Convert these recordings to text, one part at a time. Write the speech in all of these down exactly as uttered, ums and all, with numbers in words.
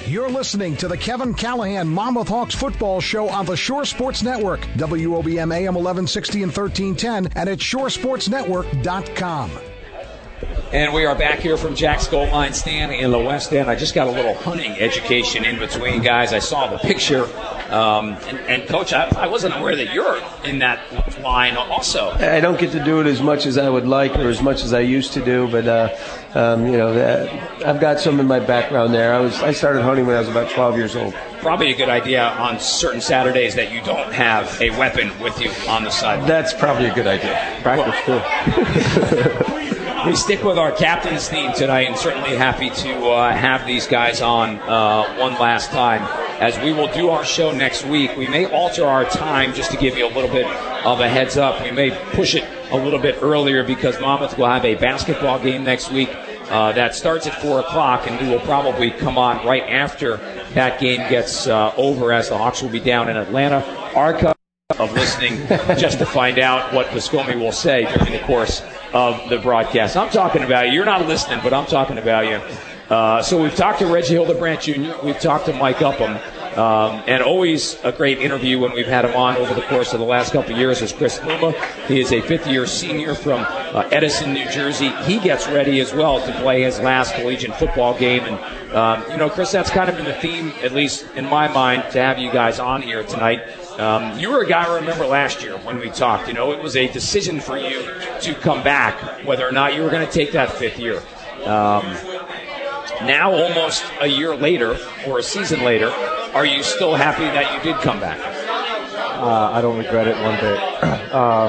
You're listening to the Kevin Callahan Monmouth Hawks football show on the Shore Sports Network, W O B M A M eleven sixty and thirteen ten, and at shore sports network dot com. And we are back here from Jack's Gold Line stand in the West End. I just got a little hunting education in between, guys. I saw the picture. Um, and, and, Coach, I, I wasn't aware that you're in that line also. I don't get to do it as much as I would like or as much as I used to do, but, uh, um, you know, uh, I've got some in my background there. I was I started hunting when I was about twelve years old. Probably a good idea on certain Saturdays that you don't have a weapon with you on the side. That's probably a good idea. Practice, too. We stick with our captain's theme tonight, and certainly happy to uh, have these guys on uh, one last time. As we will do our show next week, we may alter our time just to give you a little bit of a heads up. We may push it a little bit earlier because Monmouth will have a basketball game next week uh, that starts at four o'clock, and we will probably come on right after that game gets uh, over, as the Hawks will be down in Atlanta. Arca of listening just to find out what Viscomi will say during the course of the broadcast. I'm talking about you. You're not listening, but I'm talking about you. Uh, so we've talked to Reggie Hildebrandt Junior We've talked to Mike Upham. Um, and always a great interview when we've had him on over the course of the last couple of years is Chris Luma. He is a fifth-year senior from uh, Edison, New Jersey. He gets ready as well to play his last collegiate football game. And, um, you know, Chris, that's kind of been the theme, at least in my mind, to have you guys on here tonight. Um, you were a guy I remember last year when we talked. You know, it was a decision for you to come back, whether or not you were going to take that fifth year. Um, now, almost a year later, or a season later, are you still happy that you did come back? Uh, I don't regret it one bit.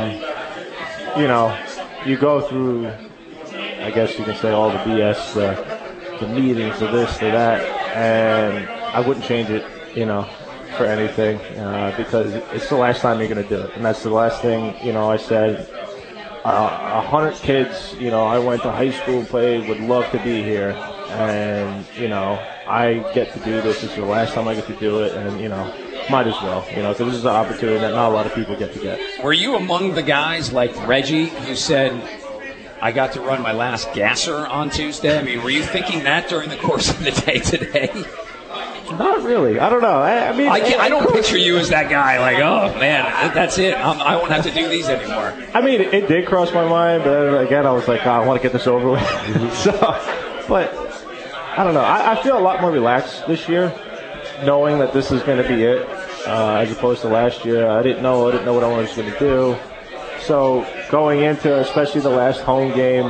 um, you know, you go through, I guess you can say, all the B S, the, the meetings, the this, the that, and I wouldn't change it, you know, for anything, uh, because it's the last time you're going to do it. And that's the last thing, you know, I said. A uh, hundred kids, you know, I went to high school, played, would love to be here. And, you know, I get to do this. It's the last time I get to do it. And, you know, might as well, you know, because this is an opportunity that not a lot of people get to get. Were you among the guys like Reggie who said, I got to run my last gasser on Tuesday? I mean, were you thinking that during the course of the day today? Not really. I don't know. I, I mean, I, can't, I don't picture you as that guy. Like, oh man, that's it. I'm, I won't have to do these anymore. I mean, it, it did cross my mind, but again, I was like, oh, I want to get this over with. so, but I don't know. I, I feel a lot more relaxed this year, knowing that this is going to be it, uh, as opposed to last year. I didn't know. I didn't know what I was going to do. So going into, especially the last home game,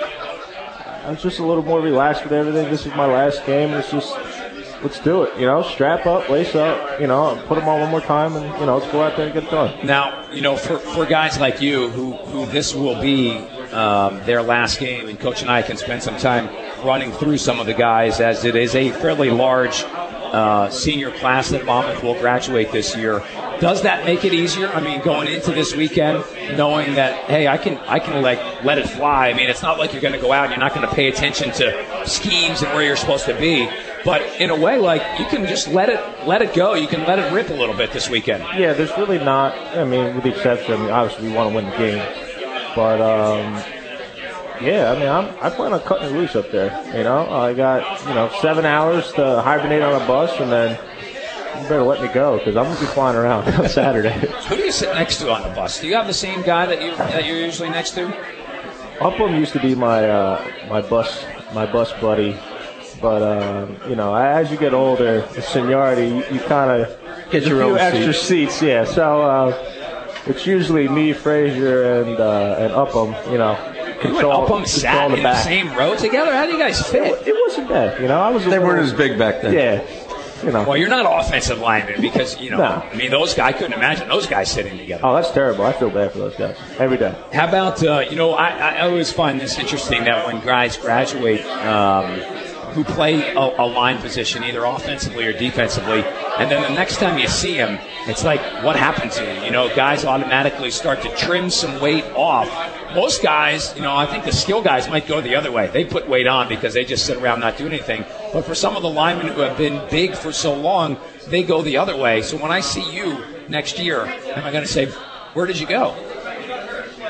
I was just a little more relaxed with everything. This is my last game. It's just. Let's do it, you know, strap up, lace up, you know, put them on one more time, and, you know, let's go out there and get it done. Now, you know, for, for guys like you who, who this will be um, their last game, and Coach and I can spend some time running through some of the guys, as it is a fairly large uh, senior class that Monmouth will graduate this year. Does that make it easier? I mean, going into this weekend, knowing that, hey, I can, I can like let it fly. I mean, it's not like you're going to go out and you're not going to pay attention to schemes and where you're supposed to be. But in a way, like, you can just let it let it go. You can let it rip a little bit this weekend. Yeah, there's really not. I mean, with the exception, I mean, obviously we want to win the game, but um, yeah, I mean, I'm, I plan on cutting it loose up there. You know, I got you know seven hours to hibernate on a bus, and then you better let me go because I'm gonna be flying around on Saturday. Who do you sit next to on the bus? Do you have the same guy that you that you're usually next to? Upham used to be my uh, my bus my bus buddy. But, um, you know, as you get older, the seniority, you, you kind of get your a few own extra seat. seats. Yeah, so uh, it's usually me, Frazier, and uh, and Upham, you know. You and Upham sat in the, the same row together? How do you guys fit? It, it wasn't bad, you know. I was. They weren't as big back then. Yeah. You know. Well, you're not offensive linemen because, you know, no. I mean, those guys, I couldn't imagine those guys sitting together. Oh, that's terrible. I feel bad for those guys every day. How about, uh, you know, I, I always find this interesting that when guys graduate, um, who play a, a line position, either offensively or defensively, and then the next time you see them, it's like, what happened to you? You know, guys automatically start to trim some weight off. Most guys, you know, I think the skill guys might go the other way. They put weight on because they just sit around not doing anything. But for some of the linemen who have been big for so long, they go the other way. So when I see you next year, am I going to say, where did you go?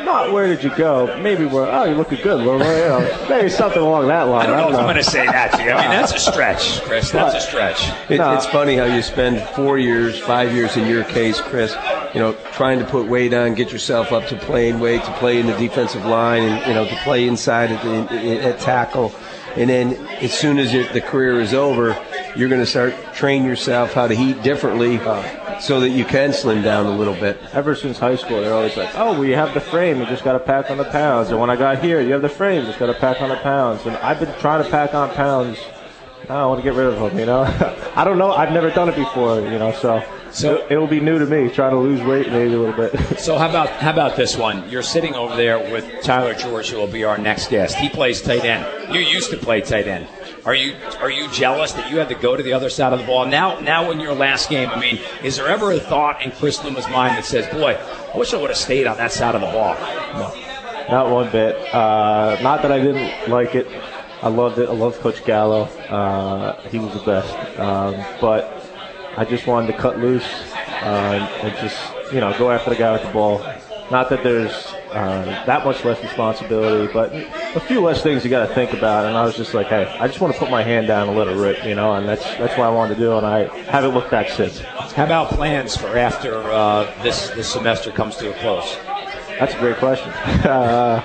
not where did you go? Maybe where, oh, you're looking good. Well, you know, maybe something along that line. I don't know, I don't if know. I'm going to say that to you. I mean, that's a stretch, Chris. That's a stretch. It, No. It's funny how you spend four years, five years in your case, Chris, you know, trying to put weight on, get yourself up to playing weight, to play in the defensive line, and, you know, to play inside at, the, at tackle. And then as soon as it, the career is over, you're going to start train yourself how to eat differently so that you can slim down a little bit. Ever since high school, they're always like, oh, well, you have the frame, you just got to pack on the pounds. And when I got here, you have the frame, you just got to pack on the pounds. And I've been trying to pack on pounds. I want to get rid of them, you know. I don't know. I've never done it before, you know, so, So- it, it'll be new to me, trying to lose weight maybe a little bit. So how about how about this one? You're sitting over there with Tyler George, who will be our next guest. He plays tight end. You used to play tight end. Are you are you jealous that you had to go to the other side of the ball? Now, now in your last game, I mean, is there ever a thought in Chris Luma's mind that says, boy, I wish I would have stayed on that side of the ball? No, not one bit. Uh, not that I didn't like it. I loved it. I loved Coach Gallo. Uh, he was the best. Um, but I just wanted to cut loose uh, and just, you know, go after the guy with the ball. Not that there's uh, that much less responsibility, but a few less things you got to think about. And I was just like, hey, I just want to put my hand down and let it rip, you know, and that's that's what I wanted to do, and I haven't looked back since. How about plans for after uh, this this semester comes to a close? That's a great question. uh,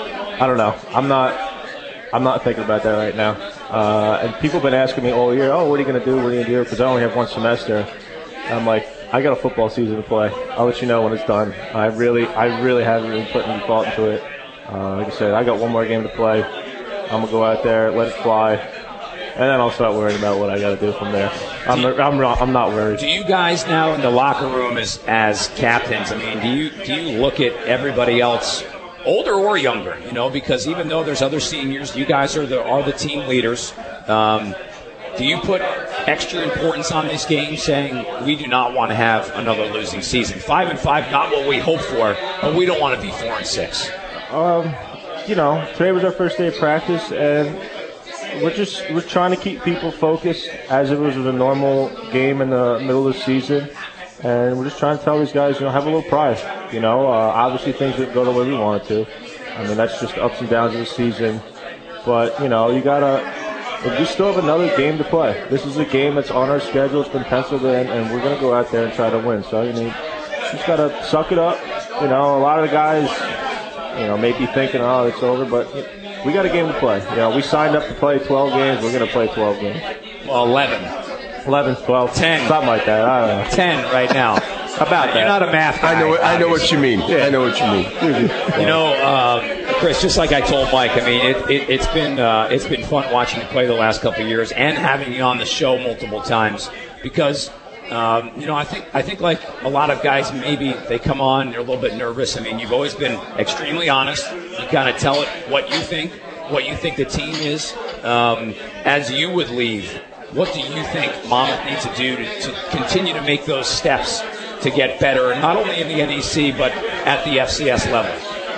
I don't know. I'm not. I'm not thinking about that right now. Uh, and people have been asking me all year, oh, what are you going to do? What are you going to do? Because I only have one semester. And I'm like, I got a football season to play. I'll let you know when it's done. I really, I really haven't been putting any thought into it. Uh, like I said, I got one more game to play. I'm gonna go out there, let it fly, and then I'll start worrying about what I got to do from there. I'm, Do you- I'm, not, I'm not worried. Do you guys now in the locker room as as captains? I mean, do you do you look at everybody else, older or younger? You know, because even though there's other seniors, you guys are the are the team leaders. Um, do you put extra importance on this game, saying we do not want to have another losing season? Five and five, not what we hope for, but we don't want to be four and six. Um, you know, today was our first day of practice, and we're just we're trying to keep people focused as if it was a normal game in the middle of the season, and we're just trying to tell these guys, you know, have a little pride. You know, uh, obviously things didn't go the way we wanted to. I mean, that's just the ups and downs of the season. But you know, you gotta. We still have another game to play. This is a game that's on our schedule. It's been penciled in, and we're gonna go out there and try to win. So you know, you just gotta suck it up. You know, a lot of the guys, you know, may be thinking, oh, it's over, but we got a game to play. You know, we signed up to play twelve games. We're going to play twelve games. Well, eleven. eleven, twelve, ten. Something like that. I don't know. ten right now. How about that? You're not a math guy. I know. I know what you mean. I know what you mean. You know, uh, Chris, just like I told Mike, I mean, it, it, it's been uh, it's been fun watching you play the last couple of years and having you on the show multiple times because, um, you know, I think I think like a lot of guys, maybe they come on, they're a little bit nervous. I mean, you've always been extremely honest. You kind of tell it what you think, what you think the team is. Um, as you would leave, what do you think Monmouth needs to do to, to continue to make those steps to get better, not only in the N E C, but at the F C S level?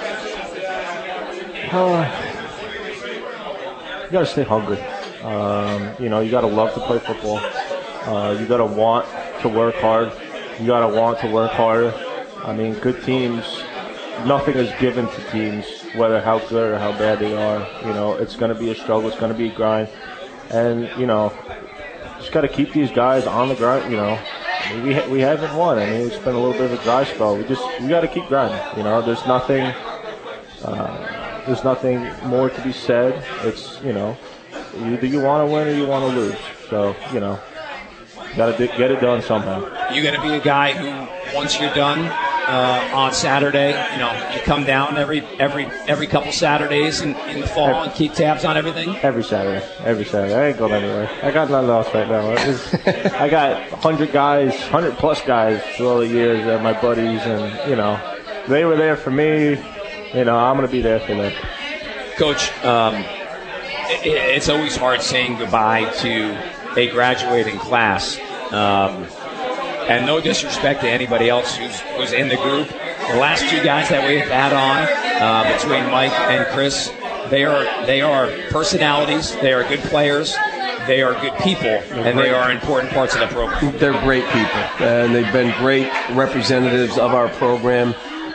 Uh, you got to stay hungry. Um, you know, you got to love to play football. Uh, you got to want to work hard. You got to want to work harder. I mean, good teams, nothing is given to teams, whether how good or how bad they are. You know, it's going to be a struggle. It's going to be a grind. And, you know, just got to keep these guys on the grind, you know. I mean, we ha- we haven't won. I mean, it's been a little bit of a dry spell. We just we got to keep grinding. You know, there's nothing uh, there's nothing more to be said. It's, you know, either you want to win or you want to lose. So, you know, got to get it done somehow. You going to be a guy who, once you're done uh, on Saturday, you know, you come down every every every couple Saturdays in, in the fall and keep tabs on everything? Every Saturday. Every Saturday. I ain't going anywhere. I got nothing else right now. It's, I got one hundred guys, one hundred plus guys through all the years that are my buddies, and, you know, they were there for me. You know, I'm going to be there for them. Coach, um, it, it's always hard saying goodbye to a graduating class. Um, and no disrespect to anybody else who's, who's in the group. The last two guys that we've had on, uh, between Mike and Chris, they are they are personalities. They are good players. They are good people, and they are important parts of the program. They're great people, and they've been great representatives of our program.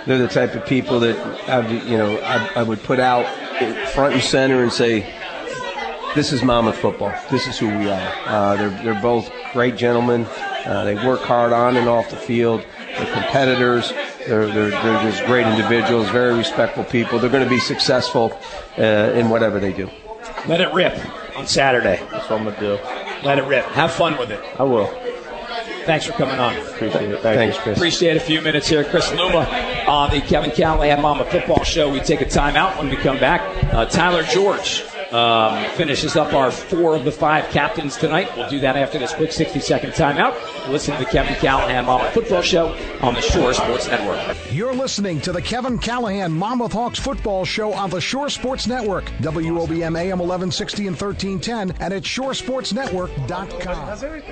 they're the type of people that I, you know I, I would put out front and center and say, this is Monmouth football. This is who we are. Uh, they're they're both great gentlemen. Uh, they work hard on and off the field. They're competitors. They're, they're, they're just great individuals, very respectful people. They're going to be successful uh, in whatever they do. Let it rip on Saturday. That's what I'm going to do. Let it rip. Have fun with it. I will. Thanks for coming on. Appreciate it. Thank Thanks, you. Chris. Appreciate a few minutes here. Chris Luma on the Kevin Callahan Monmouth Football Show. We take a timeout when we come back. Uh, Tyler George um, finishes up our four of the five captains tonight. We'll do that after this quick sixty-second timeout. Listen to the Kevin Callahan Monmouth Football Show on the Shore Sports Network. You're listening to the Kevin Callahan Monmouth Hawks Football Show on the Shore Sports Network, W O B M A M eleven sixty and thirteen ten, and at shore sports network dot com.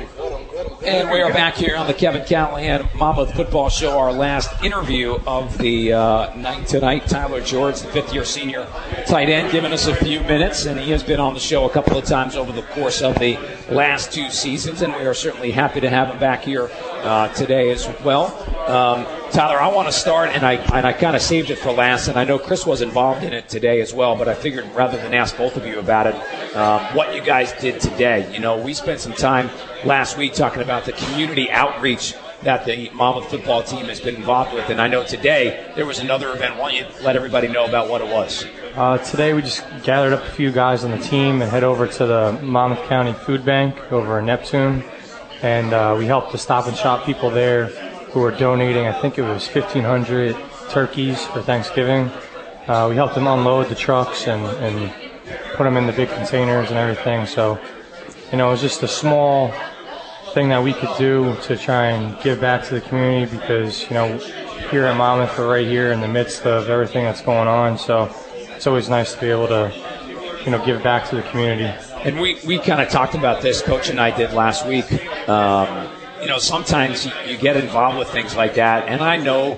And we are back here on the Kevin Callahan Monmouth Football Show. Our last interview of the uh, night tonight. Tyler George, the fifth-year senior tight end, giving us a few minutes, and he has been on the show a couple of times over the course of the last two seasons, and we are certainly happy to have him back here uh, today as well. Um, Tyler, I want to start, and I and I kind of saved it for last, and I know Chris was involved in it today as well, but I figured rather than ask both of you about it, um, what you guys did today. You know, we spent some time last week talking about the community outreach that the Monmouth football team has been involved with, and I know today there was another event. Why don't you let everybody know about what it was? Uh, today we just gathered up a few guys on the team and head over to the Monmouth County Food Bank over in Neptune, and uh, we helped the Stop and Shop people there who were donating, I think it was fifteen hundred turkeys for Thanksgiving. Uh, we helped them unload the trucks and, and put them in the big containers and everything. So, you know, it was just a small thing that we could do to try and give back to the community because, you know, here at Monmouth, we're right here in the midst of everything that's going on. So it's always nice to be able to, you know, give back to the community. And we, we kind of talked about this, Coach and I did last week. Um, you know, sometimes you, you get involved with things like that. And I know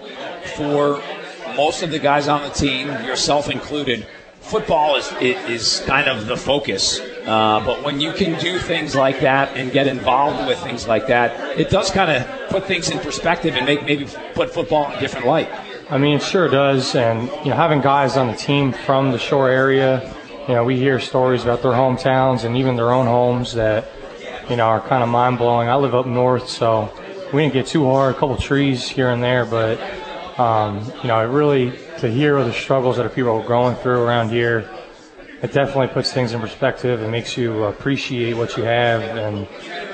for most of the guys on the team, yourself included, football is is kind of the focus. Uh, but when you can do things like that and get involved with things like that, it does kind of put things in perspective and make maybe put football in a different light. I mean, it sure does. And, you know, having guys on the team from the Shore area, you know, we hear stories about their hometowns and even their own homes that, you know, are kind of mind-blowing. I live up north, so we didn't get too hard, a couple trees here and there, but, um, you know, it really, to hear the struggles that people are going through around here, it definitely puts things in perspective and makes you appreciate what you have, and,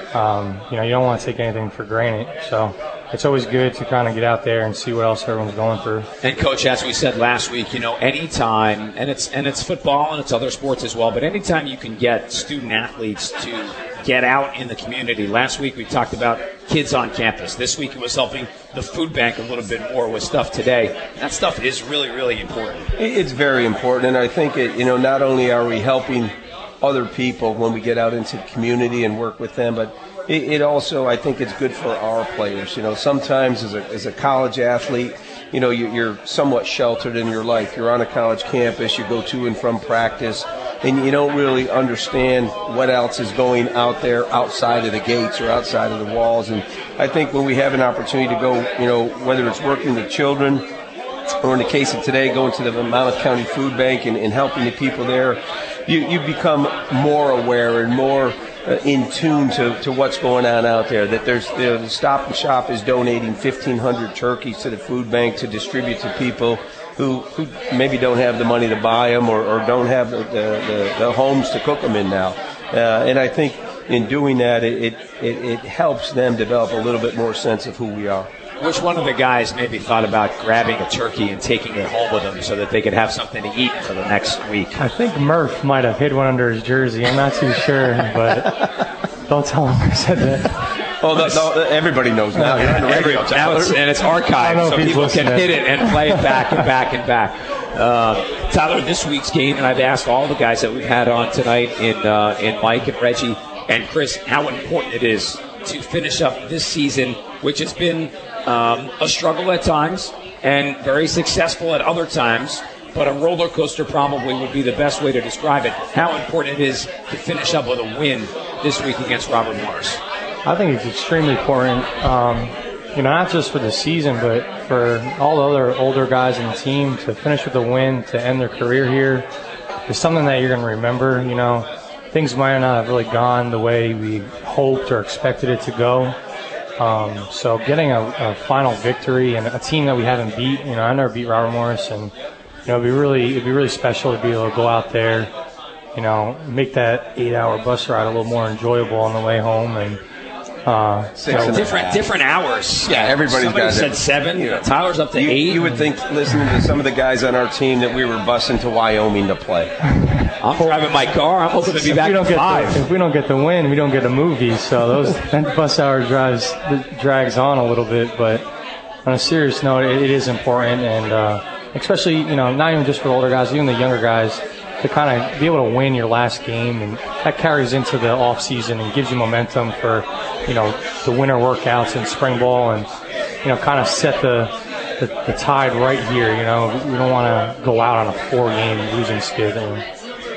um, you know, you don't want to take anything for granted. So it's always good to kind of get out there and see what else everyone's going through. And, Coach, as we said last week, you know, anytime, and it's and it's football and it's other sports as well, but anytime you can get student athletes to get out in the community. Last week we talked about kids on campus. This week it was helping the food bank a little bit more with stuff today. That stuff is really, really important. It's very important, and I think it, you know, not only are we helping other people when we get out into the community and work with them, but it, it also, I think it's good for our players. You know, sometimes as a, as a college athlete, you know, you, you're somewhat sheltered in your life. You're on a college campus, you go to and from practice, and you don't really understand what else is going out there outside of the gates or outside of the walls. And I think when we have an opportunity to go, you know, whether it's working with children or in the case of today, going to the Monmouth County Food Bank and, and helping the people there, you, you become more aware and more uh, in tune to, to what's going on out there. That there's you know, the Stop and Shop is donating fifteen hundred turkeys to the food bank to distribute to people who, who maybe don't have the money to buy them or, or don't have the, the, the homes to cook them in now. Uh, and I think in doing that, it, it, it helps them develop a little bit more sense of who we are. Which one of the guys maybe thought about grabbing a turkey and taking it home with them so that they could have something to eat for the next week? I think Murph might have hid one under his jersey. I'm not too sure, but don't tell him I said that. Oh, the, the, everybody knows now. You're on the radio, now it's, and it's archived, so people can hit it and play it back and back and back. Uh, Tyler, this week's game, and I've asked all the guys that we've had on tonight, in uh, in Mike and Reggie and Chris, how important it is to finish up this season, which has been um, a struggle at times and very successful at other times, but a roller coaster probably would be the best way to describe it. How important it is to finish up with a win this week against Robert Morris. I think it's extremely important. Um, you know, not just for the season, but for all the other older guys in the team to finish with a win, to end their career here, is something that you're going to remember. You know, things might not have really gone the way we hoped or expected it to go. Um, so getting a, a final victory and a team that we haven't beat, you know, I never beat Robert Morris, and you know, it'd be really, it'd be really special to be able to go out there, you know, make that eight-hour bus ride a little more enjoyable on the way home, and uh, Six so different different hours. Yeah, everybody's Somebody got said it. seven. You know, Tyler's up to you, eight. You would think, listening to some of the guys on our team, that we were busing to Wyoming to play. I'm driving my car. I'm hoping to be if back we don't at get five. the, if we don't get the win, we don't get a movie. So those that bus hour drives drags on a little bit. But on a serious note, it, it is important, and uh, especially, you know, not even just for the older guys, even the younger guys, to kind of be able to win your last game, and that carries into the off season and gives you momentum for, you know, the winter workouts and spring ball, and you know, kind of set the the, the tide right here. You know, we don't want to go out on a four game losing skid. And,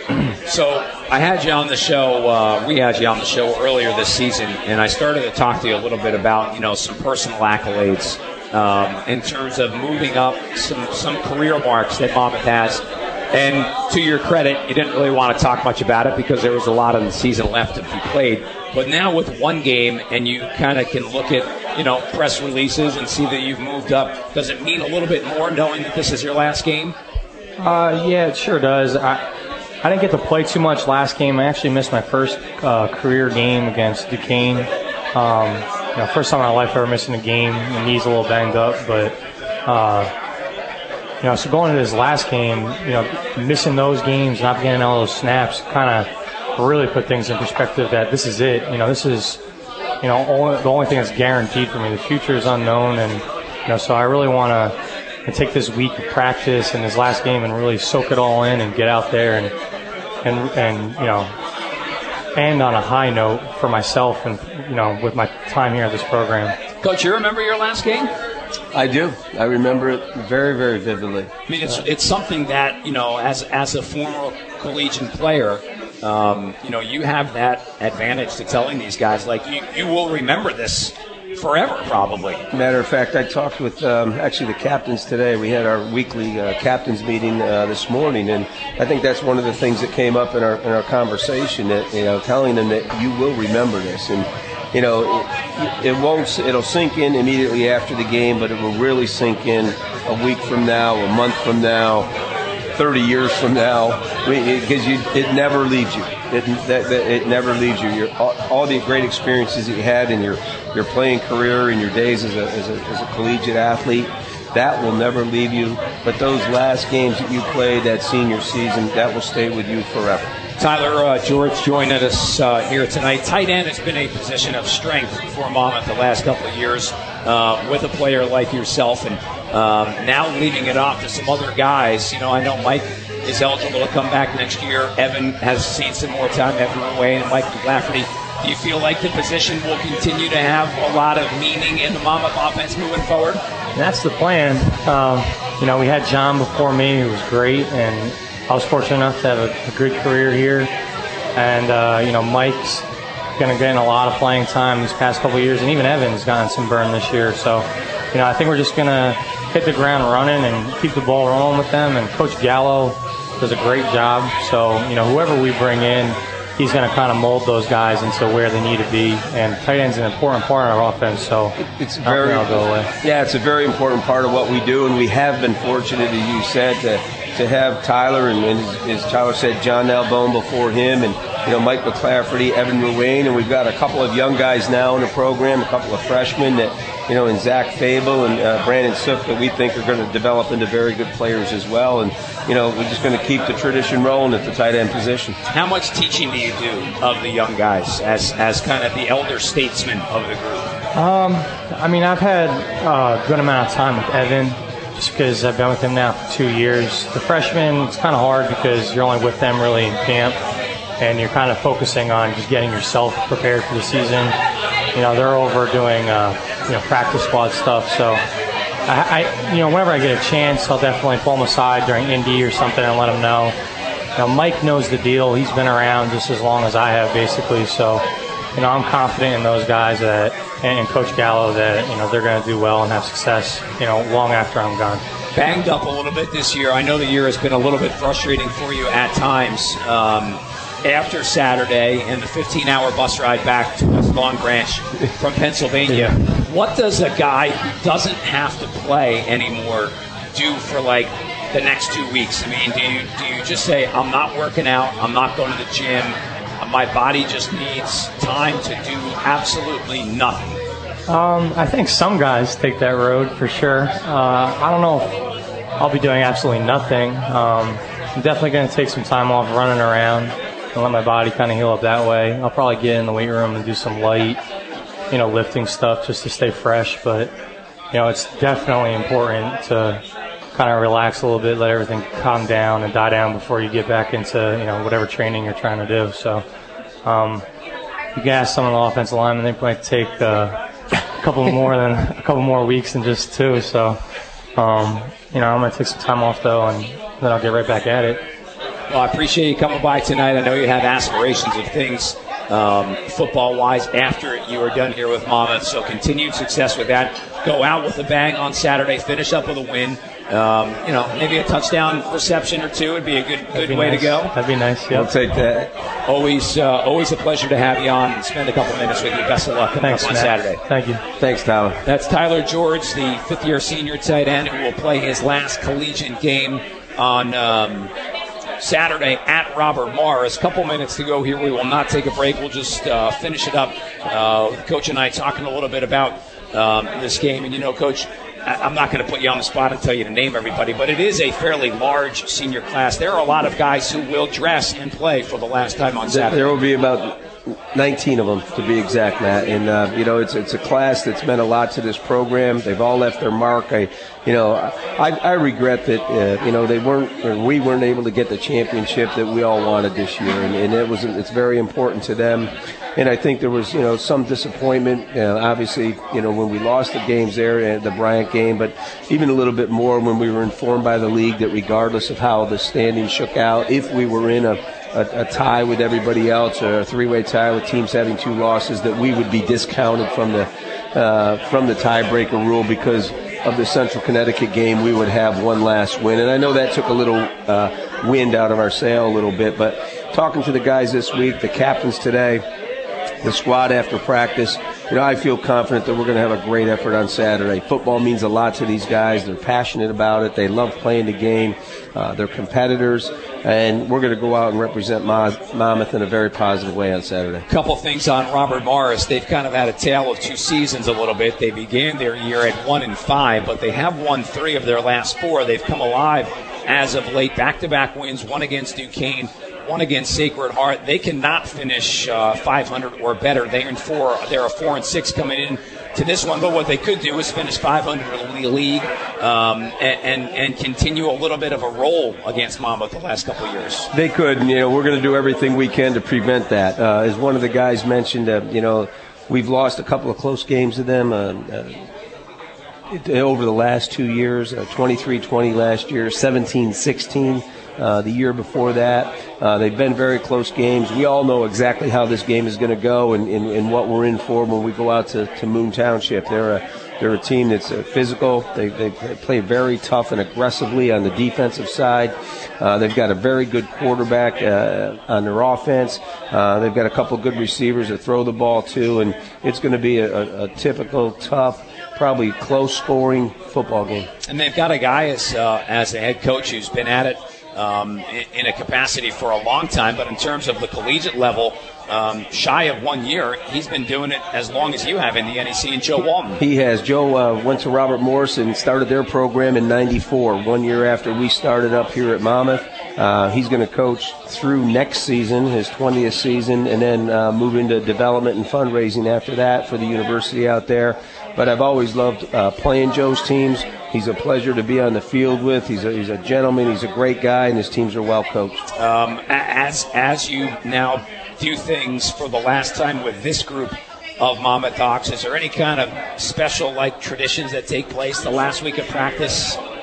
So I had you on the show, uh, we had you on the show earlier this season, and I started to talk to you a little bit about, you know, some personal accolades um, in terms of moving up some, some career marks that Monmouth has. And to your credit, you didn't really want to talk much about it because there was a lot of the season left to be played. But now with one game, and you kind of can look at, you know, press releases and see that you've moved up, does it mean a little bit more knowing that this is your last game? Uh, yeah, it sure does. I I didn't get to play too much last game. I actually missed my first uh, career game against Duquesne. Um, you know, first time in my life ever missing a game. My knee's a little banged up, but uh, you know, so going into this last game, you know, missing those games, not getting all those snaps, kind of really put things in perspective. That this is it. You know, this is, you know, only, the only thing that's guaranteed for me. The future is unknown, and you know, so I really want to. And take this week of practice and this last game and really soak it all in and get out there and and and you know, end on a high note for myself and, you know, with my time here at this program. Coach, you remember your last game? I do. I remember it very, very vividly. I mean, it's it's something that, you know, as as a former collegiate player, um, you know, you have that advantage to telling these guys, like, you, you will remember this forever, probably. Matter of fact, I talked with um, actually the captains today. We had our weekly uh, captains meeting uh, this morning, and I think that's one of the things that came up in our in our conversation. That, you know, telling them that you will remember this, and you know, it, it won't. It'll sink in immediately after the game, but it will really sink in a week from now, a month from now, thirty years from now, because you it never leaves you. It that, that, it never leaves you. Your, all, all the great experiences that you had in your, your playing career, in your days as a, as a as a collegiate athlete, that will never leave you. But those last games that you played, that senior season, that will stay with you forever. Tyler uh, George joining us uh, here tonight. Tight end has been a position of strength for Monmouth the last couple of years uh, with a player like yourself, and um, now leaving it off to some other guys. You know, I know Mike is eligible to come back next year. Evan has seen some more time. Evan Wayne and Mike McLafferty. Do you feel like the position will continue to have a lot of meaning in the Monmouth offense moving forward? That's the plan. Um, you know, we had John before me, who was great, and I was fortunate enough to have a, a good career here. And, uh, you know, Mike's going to get a lot of playing time these past couple of years, and even Evan's gotten some burn this year. So, you know, I think we're just going to hit the ground running and keep the ball rolling with them. And Coach Gallo does a great job. So, you know, whoever we bring in, he's going to kind of mold those guys into where they need to be. And tight end's an important part of our offense, so it's I very don't think I'll go away. Yeah, it's a very important part of what we do, and we have been fortunate, as you said, to to have Tyler and, and as, as Tyler said, John Albone before him, and you know, Mike McLafferty, Evan Ruane, and we've got a couple of young guys now in the program, a couple of freshmen that, you know, and Zach Fable and uh, Brandon Sook, that we think are going to develop into very good players as well. And you know, we're just going to keep the tradition rolling at the tight end position. How much teaching do you do of the young guys as as kind of the elder statesman of the group? Um, I mean, I've had uh, a good amount of time with Evan, just because I've been with him now for two years. The freshmen, it's kind of hard because you're only with them really in camp, and you're kind of focusing on just getting yourself prepared for the season. You know, they're over doing, uh, you know, practice squad stuff. So, I, I, you know, whenever I get a chance, I'll definitely pull them aside during Indy or something and let them know. You know, Mike knows the deal. He's been around just as long as I have, basically. So, you know, I'm confident in those guys that, and Coach Gallo that, you know, they're going to do well and have success, you know, long after I'm gone. Banged up a little bit this year. I know the year has been a little bit frustrating for you at times. Um, after Saturday and the fifteen-hour bus ride back to West Long Branch from Pennsylvania, what does a guy who doesn't have to play anymore do for, like, the next two weeks? I mean, do you, do you just say, I'm not working out, I'm not going to the gym, my body just needs time to do absolutely nothing? Um, I think some guys take that road for sure. Uh, I don't know if I'll be doing absolutely nothing. Um, I'm definitely going to take some time off running around and let my body kind of heal up that way. I'll probably get in the weight room and do some light, you know, lifting stuff just to stay fresh. But, you know, it's definitely important to kind of relax a little bit, let everything calm down and die down before you get back into, you know, whatever training you're trying to do. So um, you can ask some of the offensive linemen, they might take uh, a couple more than a couple more weeks than just two. So, um, you know, I'm going to take some time off, though, and then I'll get right back at it. Well, I appreciate you coming by tonight. I know you have aspirations of things um, football-wise after you are done here with Monmouth, so continued success with that. Go out with a bang on Saturday, finish up with a win. Um, you know, maybe a touchdown reception or two would be a good good way nice. to go. That'd be nice, yeah. I'll take that. Always uh, always a pleasure to have you on and spend a couple minutes with you. Best of luck coming Thanks, up on Matt. Saturday. Thank you. Thanks, Tyler. That's Tyler George, the fifth-year senior tight end, who will play his last collegiate game on um, Saturday at Robert Morris. Couple minutes to go here. We will not take a break. We'll just uh, finish it up. Uh, Coach and I talking a little bit about um, this game. And, you know, Coach, I'm not going to put you on the spot and tell you to name everybody, but it is a fairly large senior class. There are a lot of guys who will dress and play for the last time on Saturday. There will be about nineteen of them, to be exact, Matt. And, uh, you know, it's it's a class that's meant a lot to this program. They've all left their mark. I, you know, I, I regret that, uh, you know, they weren't, or we weren't able to get the championship that we all wanted this year. And, and it was, it's very important to them. And I think there was, you know, some disappointment, uh, obviously, you know, when we lost the games there, the Bryant game, but even a little bit more when we were informed by the league that regardless of how the standings shook out, if we were in a, a, a tie with everybody else, or a three-way tie with teams having two losses, that we would be discounted from the uh, from the tiebreaker rule because of the Central Connecticut game. We would have one last win. And I know that took a little uh, wind out of our sail a little bit, but talking to the guys this week, the captains today, the squad after practice, you know, I feel confident that we're going to have a great effort on Saturday. Football means a lot to these guys. They're passionate about it. They love playing the game. Uh, they're competitors, and we're going to go out and represent Monmouth in a very positive way on Saturday. A couple things on Robert Morris. They've kind of had a tale of two seasons a little bit. They began their year at one and five, but they have won three of their last four. They've come alive as of late. Back-to-back wins, one against Duquesne, one against Sacred Heart. They cannot finish uh, five hundred or better. They're in four. They're a four and six coming in to this one. But what they could do is finish five hundred in the league um, and, and and continue a little bit of a roll against Monmouth the last couple of years. They could, and you know we're going to do everything we can to prevent that. Uh, as one of the guys mentioned, uh, you know we've lost a couple of close games to them. Uh, uh, over the last two years, uh, twenty-three twenty last year, seventeen sixteen uh, the year before that. Uh, they've been very close games. We all know exactly how this game is going to go and, and, and what we're in for when we go out to, to Moon Township. They're a they're a team that's uh, physical. They, they play very tough and aggressively on the defensive side. Uh, they've got a very good quarterback uh, on their offense. Uh, they've got a couple good receivers that throw the ball too, and it's going to be a, a, a typical tough, probably close-scoring football game. And they've got a guy as uh, as a head coach who's been at it um, in, in a capacity for a long time, but in terms of the collegiate level, um, shy of one year, he's been doing it as long as you have in the N E C, and Joe Walton. He has. Joe uh, went to Robert Morris and started their program in ninety-four, one year after we started up here at Monmouth. Uh, he's going to coach through next season, his twentieth season, and then uh, move into development and fundraising after that for the university out there. But I've always loved uh, playing Joe's teams. He's a pleasure to be on the field with. He's a, he's a gentleman. He's a great guy, and his teams are well coached. Um, as as you now do things for the last time with this group of Monmouth Hawks, is there any kind of special like traditions that take place the last week of practice?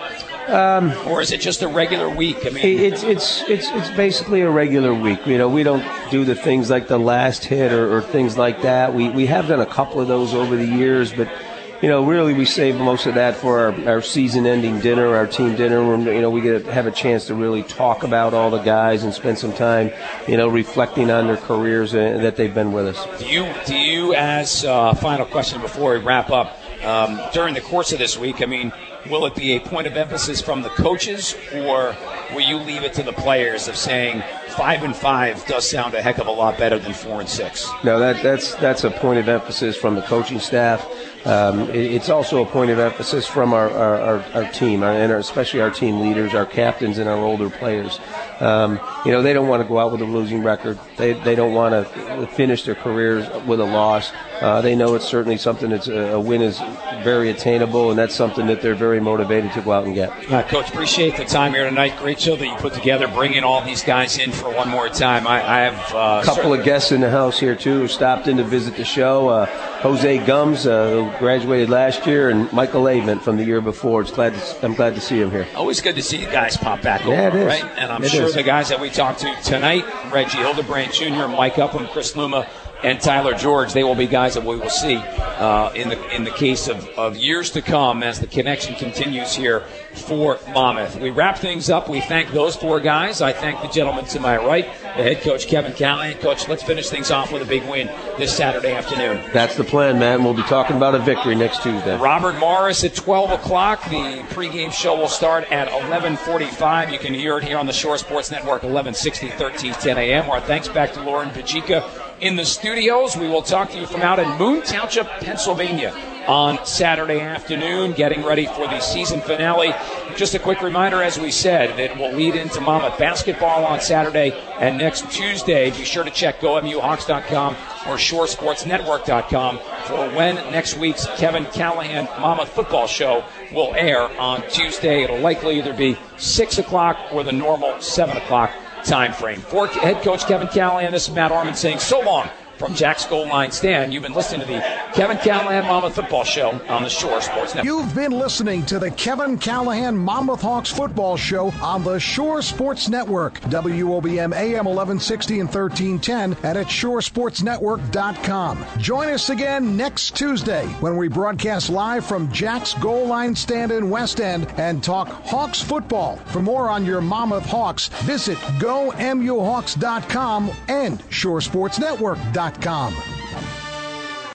Um, or is it just a regular week? I mean, it's it's it's it's basically a regular week. You know, we don't do the things like the last hit or, or things like that. We we have done a couple of those over the years, but you know, really we save most of that for our, our season-ending dinner, our team dinner. When, you know, we get to have a chance to really talk about all the guys and spend some time, you know, reflecting on their careers uh, that they've been with us. Do you do you as uh, final question before we wrap up? Um, during the course of this week, I mean, will it be a point of emphasis from the coaches, or will you leave it to the players of saying five and five does sound a heck of a lot better than four and six? No, that that's that's a point of emphasis from the coaching staff. Um, it, it's also a point of emphasis from our our, our, our team, our, and our, especially our team leaders, our captains, and our older players. Um, you know, they don't want to go out with a losing record. They they don't want to finish their careers with a loss. Uh, they know it's certainly something that's a, a win is very attainable, and that's something that they're very motivated to go out and get. Uh, Coach, appreciate the time here tonight. Great show that you put together, bringing all these guys in for one more time. I, I have uh, a couple of guests in the house here too who stopped in to visit the show. Uh, Jose Gums, uh, who graduated last year, and Michael Avent from the year before. It's glad to, I'm glad to see him here. Always good to see you guys pop back over, yeah, it is. right? And I'm it sure is. the guys that we talked to tonight, Reggie Hildebrand Junior, Mike Upham, Chris Luma, and Tyler George, they will be guys that we will see uh, in the in the case of, of years to come as the connection continues here for Monmouth. We wrap things up. We thank those four guys. I thank the gentleman to my right, the head coach, Kevin Callahan. Coach, let's finish things off with a big win this Saturday afternoon. That's the plan, man. We'll be talking about a victory next Tuesday. Robert Morris at twelve o'clock. The pregame show will start at eleven forty-five. You can hear it here on the Shore Sports Network, eleven sixty, thirteen ten a.m. Our thanks back to Lauren Pajica in the studios. We will talk to you from out in Moon Township, Pennsylvania on Saturday afternoon, getting ready for the season finale. Just a quick reminder, as we said, that will lead into Monmouth basketball on Saturday and next Tuesday. Be sure to check go M U Hawks dot com or Shore Sports Network dot com for when next week's Kevin Callahan Monmouth football show will air on Tuesday. It'll likely either be six o'clock or the normal seven o'clock time frame. For head coach Kevin Callahan, this is Matt Arman saying so long from Jack's Goal Line Stand. You've been listening to the Kevin Callahan Monmouth Football Show on the Shore Sports Network. You've been listening to the Kevin Callahan Monmouth Hawks Football Show on the Shore Sports Network, W O B M A M eleven sixty and thirteen ten, and at shore sports network dot com. Join us again next Tuesday when we broadcast live from Jack's Goal Line Stand in West End and talk Hawks football. For more on your Monmouth Hawks, visit go M U Hawks dot com and shore sports network dot com.